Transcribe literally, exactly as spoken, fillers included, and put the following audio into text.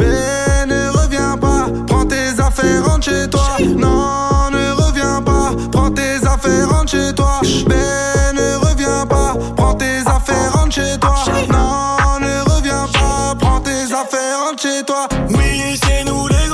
Ben ne reviens pas, prends tes affaires, rentre chez toi. Non, ne reviens pas, prends tes affaires, rentre chez toi. Ben ne reviens pas, prends tes affaires, rentre chez toi. Non, ne reviens pas, prends tes affaires, rentre chez toi. Oui, c'est nous les